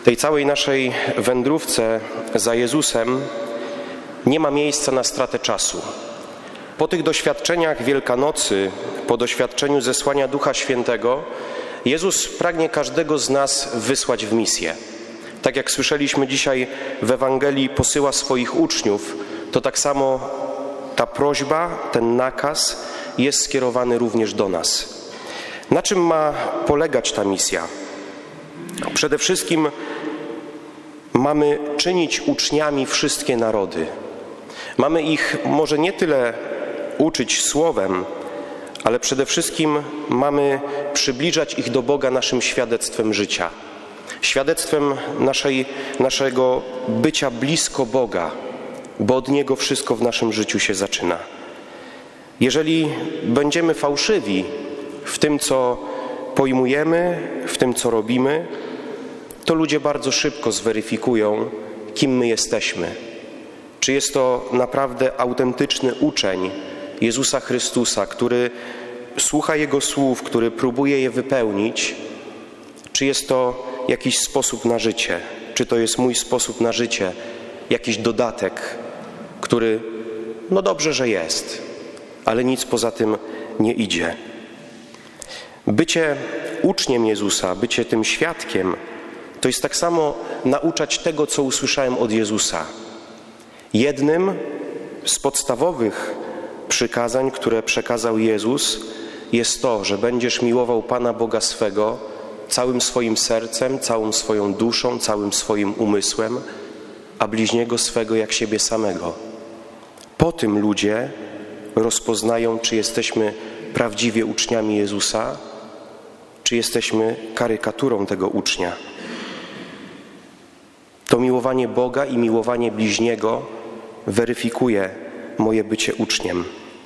W tej całej naszej wędrówce za Jezusem nie ma miejsca na stratę czasu. Po tych doświadczeniach Wielkanocy, po doświadczeniu zesłania Ducha Świętego, Jezus pragnie każdego z nas wysłać w misję. Tak jak słyszeliśmy dzisiaj w Ewangelii, posyła swoich uczniów, to tak samo ta prośba, ten nakaz jest skierowany również do nas. Na czym ma polegać ta misja? Przede wszystkim mamy czynić uczniami wszystkie narody. Mamy ich może nie tyle uczyć słowem, ale przede wszystkim mamy przybliżać ich do Boga naszym świadectwem życia. Świadectwem naszego bycia blisko Boga, bo od Niego wszystko w naszym życiu się zaczyna. Jeżeli będziemy fałszywi w tym, co pojmujemy, w tym, co robimy, to ludzie bardzo szybko zweryfikują, kim my jesteśmy. Czy jest to naprawdę autentyczny uczeń Jezusa Chrystusa, który słucha Jego słów, który próbuje je wypełnić, czy jest to jakiś sposób na życie, czy to jest mój sposób na życie, jakiś dodatek, który, no dobrze, że jest, ale nic poza tym nie idzie. Bycie uczniem Jezusa, bycie tym świadkiem, to jest tak samo nauczać tego, co usłyszałem od Jezusa. Jednym z podstawowych przykazań, które przekazał Jezus, jest to, że będziesz miłował Pana Boga swego całym swoim sercem, całą swoją duszą, całym swoim umysłem, a bliźniego swego jak siebie samego. Po tym ludzie rozpoznają, czy jesteśmy prawdziwie uczniami Jezusa, czy jesteśmy karykaturą tego ucznia. To miłowanie Boga i miłowanie bliźniego weryfikuje moje bycie uczniem.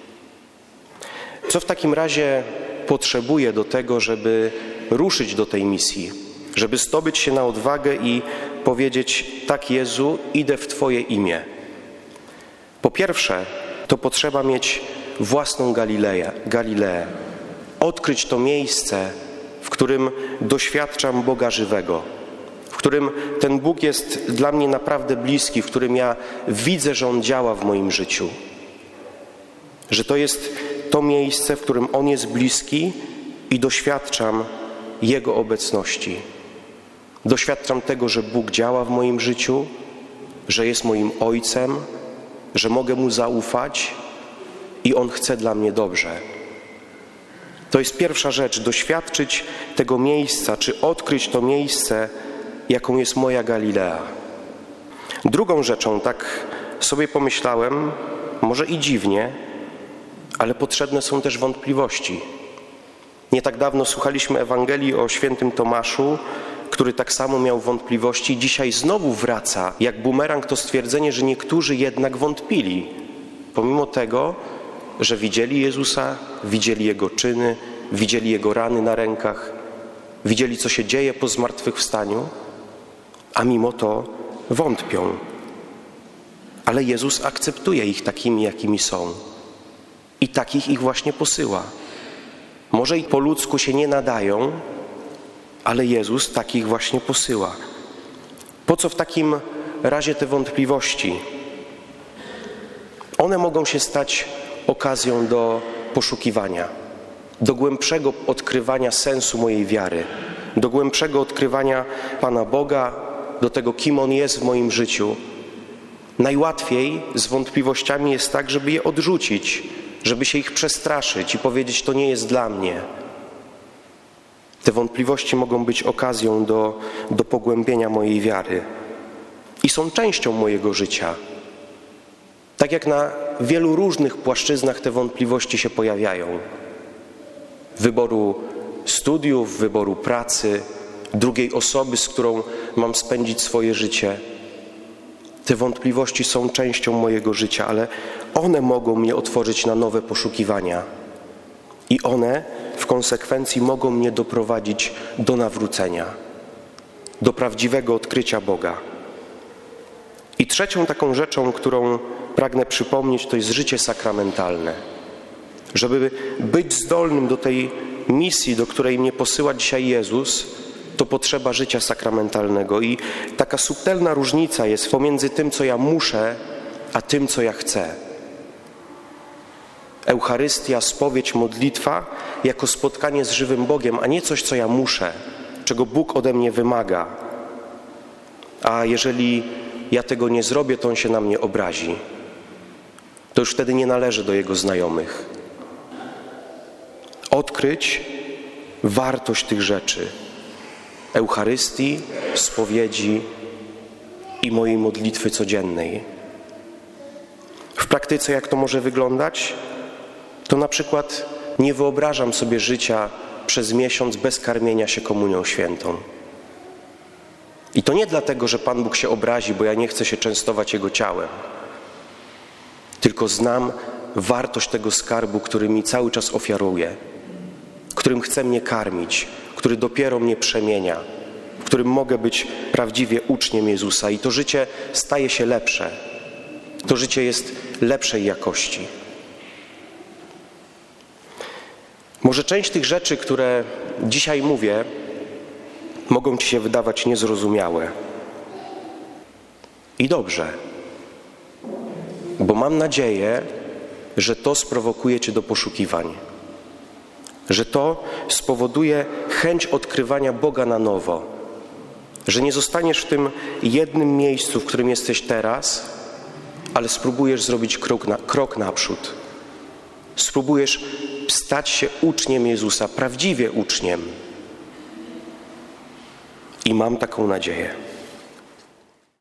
Co w takim razie potrzebuję do tego, żeby ruszyć do tej misji, żeby zdobyć się na odwagę i powiedzieć: tak, Jezu, idę w Twoje imię? Po pierwsze, to potrzeba mieć własną Galileę, odkryć to miejsce, w którym doświadczam Boga żywego, w którym ten Bóg jest dla mnie naprawdę bliski, w którym ja widzę, że On działa w moim życiu. Że to jest to miejsce, w którym On jest bliski i doświadczam Jego obecności. Doświadczam tego, że Bóg działa w moim życiu, że jest moim Ojcem, że mogę Mu zaufać i On chce dla mnie dobrze. To jest pierwsza rzecz, doświadczyć tego miejsca, czy odkryć to miejsce, jaką jest moja Galilea. Drugą rzeczą, tak sobie pomyślałem, może i dziwnie, ale potrzebne są też wątpliwości. Nie tak dawno słuchaliśmy Ewangelii o świętym Tomaszu, który tak samo miał wątpliwości. Dzisiaj znowu wraca, jak bumerang, to stwierdzenie, że niektórzy jednak wątpili. Pomimo tego, że widzieli Jezusa, widzieli Jego czyny, widzieli Jego rany na rękach, widzieli, co się dzieje po zmartwychwstaniu, a mimo to wątpią. Ale Jezus akceptuje ich takimi, jakimi są. I takich ich właśnie posyła. Może i po ludzku się nie nadają, ale Jezus takich właśnie posyła. Po co w takim razie te wątpliwości? One mogą się stać okazją do poszukiwania, do głębszego odkrywania sensu mojej wiary, do głębszego odkrywania Pana Boga, do tego, kim On jest w moim życiu. Najłatwiej z wątpliwościami jest tak, żeby je odrzucić, żeby się ich przestraszyć i powiedzieć: to nie jest dla mnie. Te wątpliwości mogą być okazją do pogłębienia mojej wiary i są częścią mojego życia. Tak jak na wielu różnych płaszczyznach te wątpliwości się pojawiają. Wyboru studiów, wyboru pracy, drugiej osoby, z którą mam spędzić swoje życie. Te wątpliwości są częścią mojego życia, ale one mogą mnie otworzyć na nowe poszukiwania. I one w konsekwencji mogą mnie doprowadzić do nawrócenia, do prawdziwego odkrycia Boga. I trzecią taką rzeczą, którą pragnę przypomnieć, to jest życie sakramentalne. Żeby być zdolnym do tej misji, do której mnie posyła dzisiaj Jezus, to potrzeba życia sakramentalnego. I taka subtelna różnica jest pomiędzy tym, co ja muszę, a tym, co ja chcę. Eucharystia, spowiedź, modlitwa jako spotkanie z żywym Bogiem, a nie coś, co ja muszę, czego Bóg ode mnie wymaga. A jeżeli ja tego nie zrobię, to On się na mnie obrazi. To już wtedy nie należy do Jego znajomych. Odkryć wartość tych rzeczy. Eucharystii, spowiedzi i mojej modlitwy codziennej. W praktyce jak to może wyglądać? To na przykład nie wyobrażam sobie życia przez miesiąc bez karmienia się komunią świętą. I to nie dlatego, że Pan Bóg się obrazi, bo ja nie chcę się częstować Jego ciałem. Tylko znam wartość tego skarbu, który mi cały czas ofiaruje, którym chce mnie karmić, który dopiero mnie przemienia, w którym mogę być prawdziwie uczniem Jezusa. I to życie staje się lepsze. To życie jest lepszej jakości. Może część tych rzeczy, które dzisiaj mówię, mogą ci się wydawać niezrozumiałe. I dobrze, bo mam nadzieję, że to sprowokuje cię do poszukiwań. Że to spowoduje chęć odkrywania Boga na nowo. Że nie zostaniesz w tym jednym miejscu, w którym jesteś teraz, ale spróbujesz zrobić krok naprzód. Spróbujesz stać się uczniem Jezusa, prawdziwie uczniem. I mam taką nadzieję.